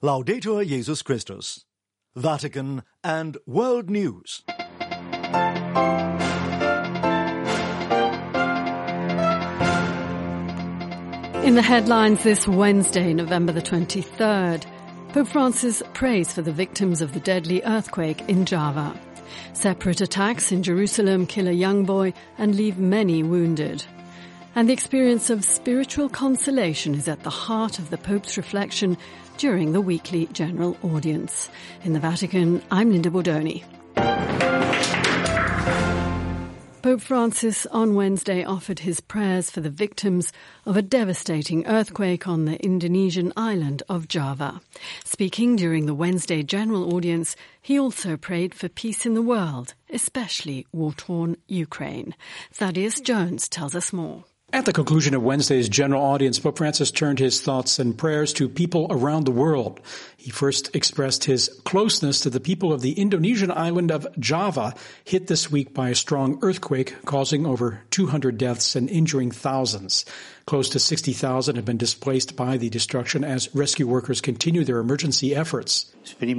Laudetur Jesus Christus. Vatican and World News. In the headlines this Wednesday, November the 23rd, Pope Francis prays for the victims of the deadly earthquake in Java. Separate attacks in Jerusalem kill a young boy and leave many wounded. And the experience of spiritual consolation is at the heart of the Pope's reflection during the weekly general audience. In the Vatican, I'm Linda Bordoni. Pope Francis on Wednesday offered his prayers for the victims of a devastating earthquake on the Indonesian island of Java. Speaking during the Wednesday general audience, he also prayed for peace in the world, especially war-torn Ukraine. Thaddeus Jones tells us more. At the conclusion of Wednesday's general audience, Pope Francis turned his thoughts and prayers to people around the world. He first expressed his closeness to the people of the Indonesian island of Java, hit this week by a strong earthquake, causing over 200 deaths and injuring thousands. Close to 60,000 have been displaced by the destruction as rescue workers continue their emergency efforts.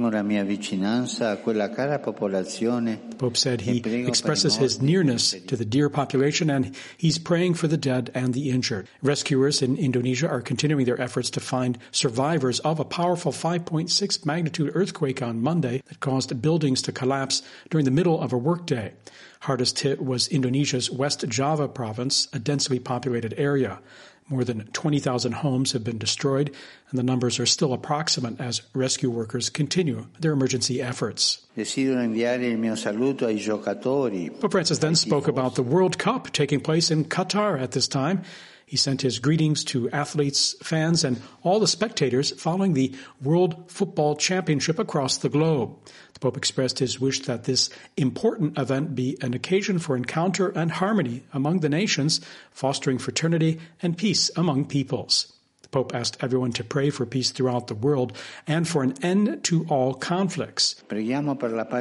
The Pope said he expresses his nearness to the dear population and he's praying for the dead and the injured. Rescuers in Indonesia are continuing their efforts to find survivors of a powerful 5.6 magnitude earthquake on Monday that caused buildings to collapse during the middle of a workday. Hardest hit was Indonesia's West Java province, a densely populated area. More than 20,000 homes have been destroyed, and the numbers are still approximate as rescue workers continue their emergency efforts. Pope Francis then spoke about the World Cup taking place in Qatar at this time. He sent his greetings to athletes, fans, and all the spectators following the World Football Championship across the globe. The Pope expressed his wish that this important event be an occasion for encounter and harmony among the nations, fostering fraternity and peace among peoples. The Pope asked everyone to pray for peace throughout the world and for an end to all conflicts. And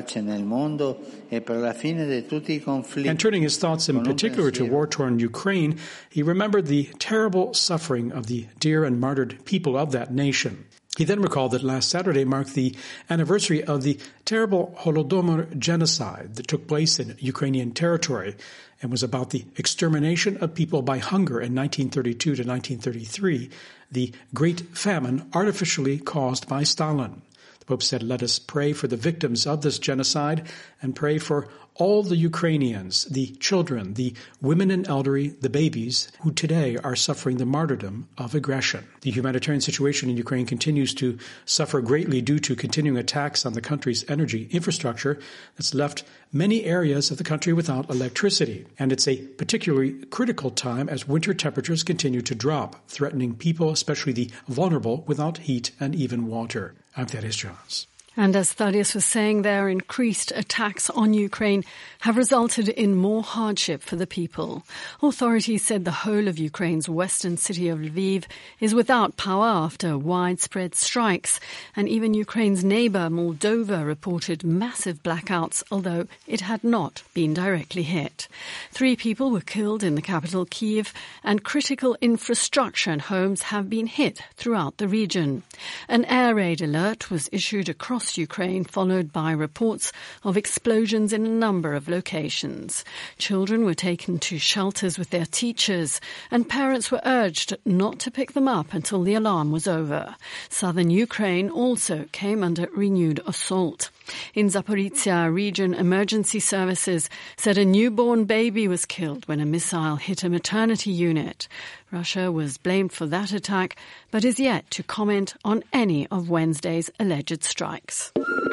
turning his thoughts in particular to war-torn Ukraine, he remembered the terrible suffering of the dear and martyred people of that nation. He then recalled that last Saturday marked the anniversary of the terrible Holodomor genocide that took place in Ukrainian territory and was about the extermination of people by hunger in 1932 to 1933, the Great Famine artificially caused by Stalin. The Pope said, let us pray for the victims of this genocide and pray for all the Ukrainians, the children, the women and elderly, the babies, who today are suffering the martyrdom of aggression. The humanitarian situation in Ukraine continues to suffer greatly due to continuing attacks on the country's energy infrastructure that's left many areas of the country without electricity. And it's a particularly critical time as winter temperatures continue to drop, threatening people, especially the vulnerable, without heat and even water. I'm Thaddeus Jones. And as Thaddeus was saying there, increased attacks on Ukraine have resulted in more hardship for the people. Authorities said the whole of Ukraine's western city of Lviv is without power after widespread strikes. And even Ukraine's neighbour, Moldova, reported massive blackouts, although it had not been directly hit. 3 people were killed in the capital, Kyiv, and critical infrastructure and homes have been hit throughout the region. An air raid alert was issued across Ukraine, followed by reports of explosions in a number of locations. Children were taken to shelters with their teachers, and parents were urged not to pick them up until the alarm was over. Southern Ukraine also came under renewed assault. In Zaporizhzhia region, emergency services said a newborn baby was killed when a missile hit a maternity unit. Russia was blamed for that attack, but is yet to comment on any of Wednesday's alleged strikes.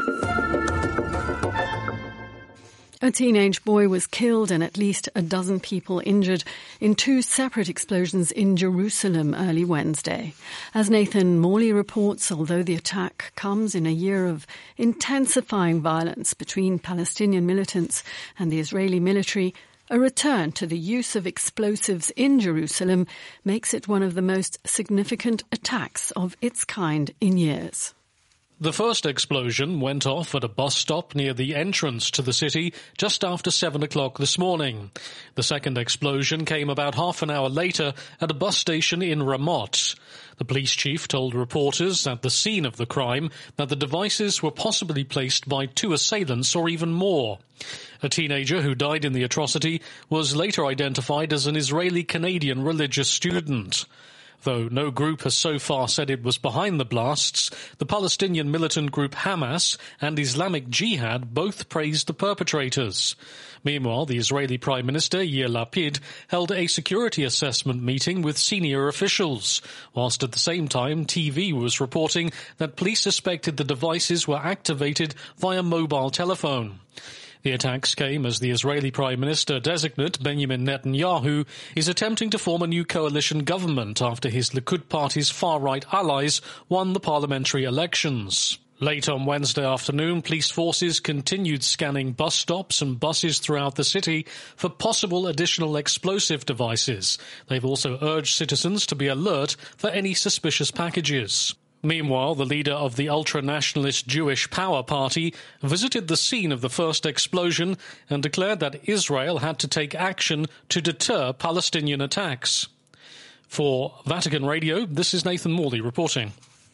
A teenage boy was killed and at least a dozen people injured in 2 separate explosions in Jerusalem early Wednesday. As Nathan Morley reports, although the attack comes in a year of intensifying violence between Palestinian militants and the Israeli military, a return to the use of explosives in Jerusalem makes it one of the most significant attacks of its kind in years. The first explosion went off at a bus stop near the entrance to the city just after 7 o'clock this morning. The second explosion came about half an hour later at a bus station in Ramot. The police chief told reporters at the scene of the crime that the devices were possibly placed by 2 assailants or even more. A teenager who died in the atrocity was later identified as an Israeli-Canadian religious student. Though no group has so far said it was behind the blasts, the Palestinian militant group Hamas and Islamic Jihad both praised the perpetrators. Meanwhile, the Israeli Prime Minister Yair Lapid held a security assessment meeting with senior officials, whilst at the same time TV was reporting that police suspected the devices were activated via mobile telephone. The attacks came as the Israeli Prime Minister-designate Benjamin Netanyahu is attempting to form a new coalition government after his Likud party's far-right allies won the parliamentary elections. Late on Wednesday afternoon, police forces continued scanning bus stops and buses throughout the city for possible additional explosive devices. They've also urged citizens to be alert for any suspicious packages. Meanwhile, the leader of the ultra-nationalist Jewish Power Party visited the scene of the first explosion and declared that Israel had to take action to deter Palestinian attacks. For Vatican Radio, this is Nathan Morley reporting.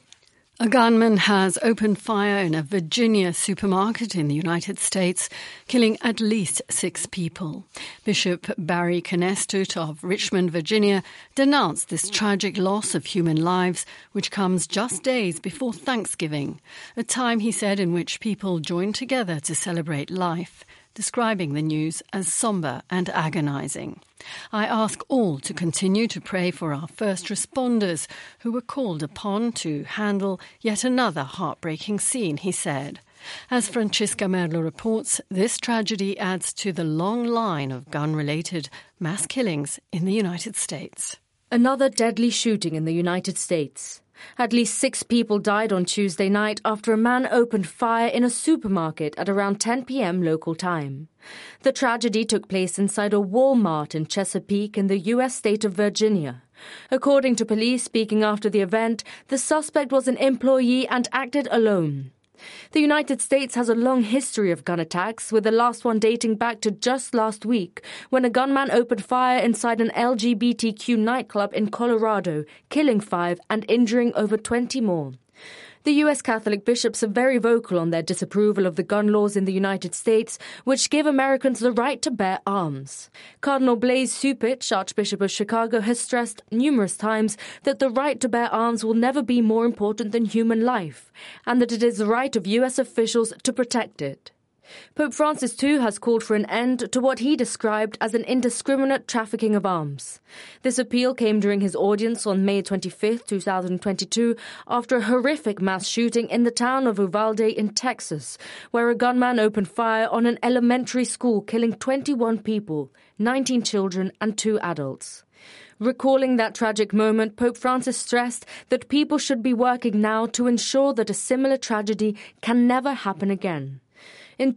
A gunman has opened fire in a Virginia supermarket in the United States, killing at least 6 people. Bishop Barry Canestut of Richmond, Virginia, denounced this tragic loss of human lives, which comes just days before Thanksgiving, a time, he said, in which people join together to celebrate life, describing the news as somber and agonizing. I ask all to continue to pray for our first responders who were called upon to handle yet another heartbreaking scene, he said. As Francesca Merlo reports, this tragedy adds to the long line of gun-related mass killings in the United States. Another deadly shooting in the United States. At least 6 people died on Tuesday night after a man opened fire in a supermarket at around 10 p.m. local time. The tragedy took place inside a Walmart in Chesapeake in the U.S. state of Virginia. According to police speaking after the event, the suspect was an employee and acted alone. The United States has a long history of gun attacks, with the last one dating back to just last week, when a gunman opened fire inside an LGBTQ nightclub in Colorado, killing 5 and injuring over 20 more. The U.S. Catholic bishops are very vocal on their disapproval of the gun laws in the United States, which give Americans the right to bear arms. Cardinal Blaise Cupich, Archbishop of Chicago, has stressed numerous times that the right to bear arms will never be more important than human life, and that it is the right of U.S. officials to protect it. Pope Francis, too, has called for an end to what he described as an indiscriminate trafficking of arms. This appeal came during his audience on May 25, 2022, after a horrific mass shooting in the town of Uvalde in Texas, where a gunman opened fire on an elementary school, killing 21 people, 19 children and 2 adults. Recalling that tragic moment, Pope Francis stressed that people should be working now to ensure that a similar tragedy can never happen again. In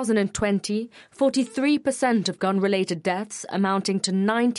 2020, 43% of gun-related deaths, amounting to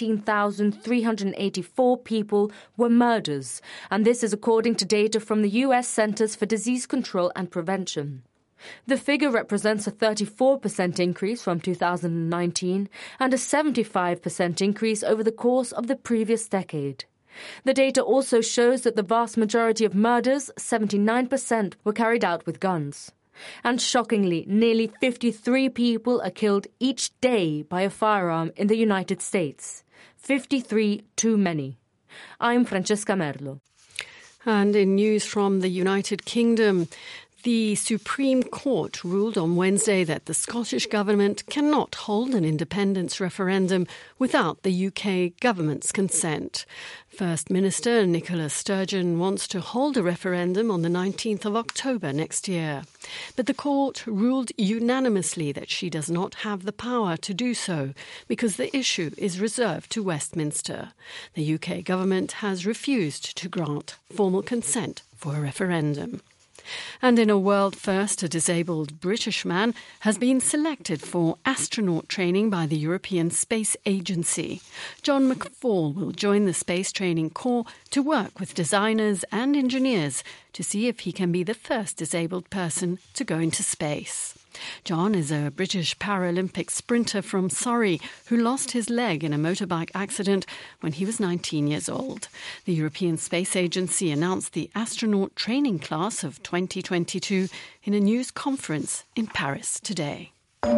19,384 people, were murders, and this is according to data from the U.S. Centers for Disease Control and Prevention. The figure represents a 34% increase from 2019 and a 75% increase over the course of the previous decade. The data also shows that the vast majority of murders, 79%, were carried out with guns. And shockingly, nearly 53 people are killed each day by a firearm in the United States. 53 too many. I'm Francesca Merlo. And in news from the United Kingdom, the Supreme Court ruled on Wednesday that the Scottish Government cannot hold an independence referendum without the UK government's consent. First Minister Nicola Sturgeon wants to hold a referendum on the 19th of October next year. But the court ruled unanimously that she does not have the power to do so because the issue is reserved to Westminster. The UK government has refused to grant formal consent for a referendum. And in a world first, a disabled British man has been selected for astronaut training by the European Space Agency. John McFall will join the Space Training Corps to work with designers and engineers to see if he can be the first disabled person to go into space. John is a British Paralympic sprinter from Surrey who lost his leg in a motorbike accident when he was 19 years old. The European Space Agency announced the astronaut training class of 2022 in a news conference in Paris today.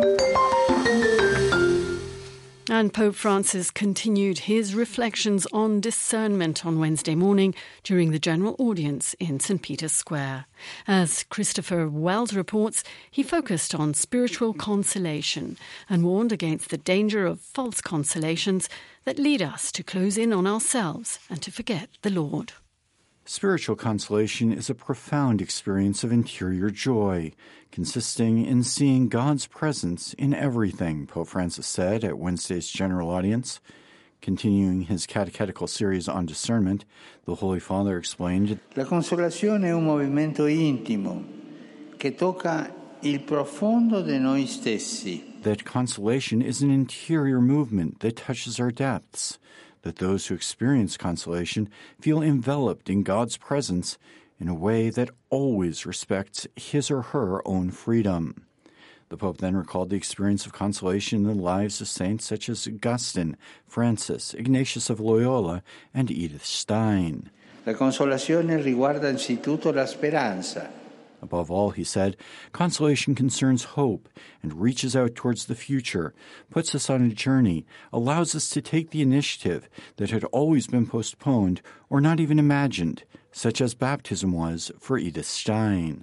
And Pope Francis continued his reflections on discernment on Wednesday morning during the general audience in St. Peter's Square. As Christopher Wells reports, he focused on spiritual consolation and warned against the danger of false consolations that lead us to close in on ourselves and to forget the Lord. Spiritual consolation is a profound experience of interior joy, consisting in seeing God's presence in everything, Pope Francis said at Wednesday's general audience. Continuing his catechetical series on discernment, the Holy Father explained, La consolazione è un movimento intimo che tocca il profondo di noi stessi. That consolation is an interior movement that touches our depths, that those who experience consolation feel enveloped in God's presence in a way that always respects his or her own freedom. The Pope then recalled the experience of consolation in the lives of saints such as Augustine, Francis, Ignatius of Loyola, and Edith Stein. La consolazione riguarda anzitutto la speranza. Above all, he said, consolation concerns hope and reaches out towards the future, puts us on a journey, allows us to take the initiative that had always been postponed or not even imagined, such as baptism was for Edith Stein.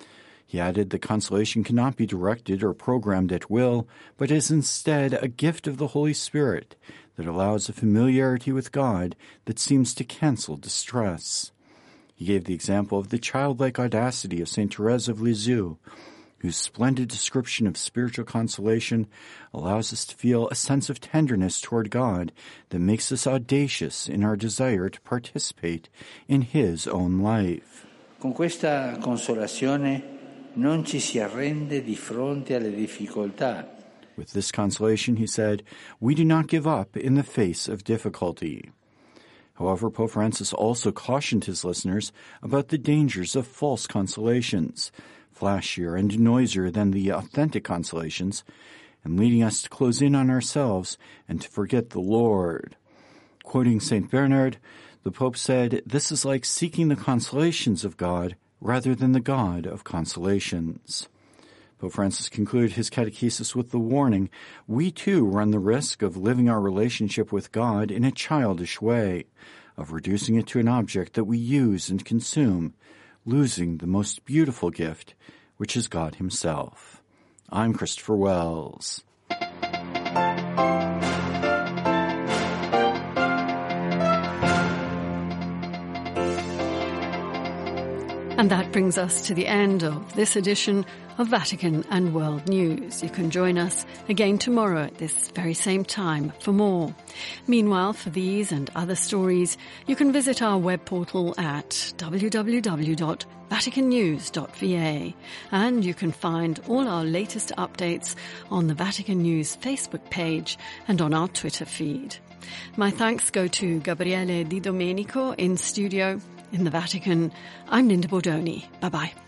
He added that consolation cannot be directed or programmed at will, but is instead a gift of the Holy Spirit that allows a familiarity with God that seems to cancel distress. He gave the example of the childlike audacity of St. Therese of Lisieux, whose splendid description of spiritual consolation allows us to feel a sense of tenderness toward God that makes us audacious in our desire to participate in His own life. Con questa consolazione non ci si arrende di fronte alle difficoltà. With this consolation, he said, we do not give up in the face of difficulty. However, Pope Francis also cautioned his listeners about the dangers of false consolations, flashier and noisier than the authentic consolations, and leading us to close in on ourselves and to forget the Lord. Quoting St. Bernard, the Pope said, "This is like seeking the consolations of God rather than the God of consolations." Pope Francis concluded his catechesis with the warning, we too run the risk of living our relationship with God in a childish way, of reducing it to an object that we use and consume, losing the most beautiful gift, which is God Himself. I'm Christopher Wells. And that brings us to the end of this edition of Vatican and World News. You can join us again tomorrow at this very same time for more. Meanwhile, for these and other stories, you can visit our web portal at www.vaticannews.va, and you can find all our latest updates on the Vatican News Facebook page and on our Twitter feed. My thanks go to Gabriele Di Domenico in studio. In the Vatican, I'm Linda Bordoni. Bye-bye.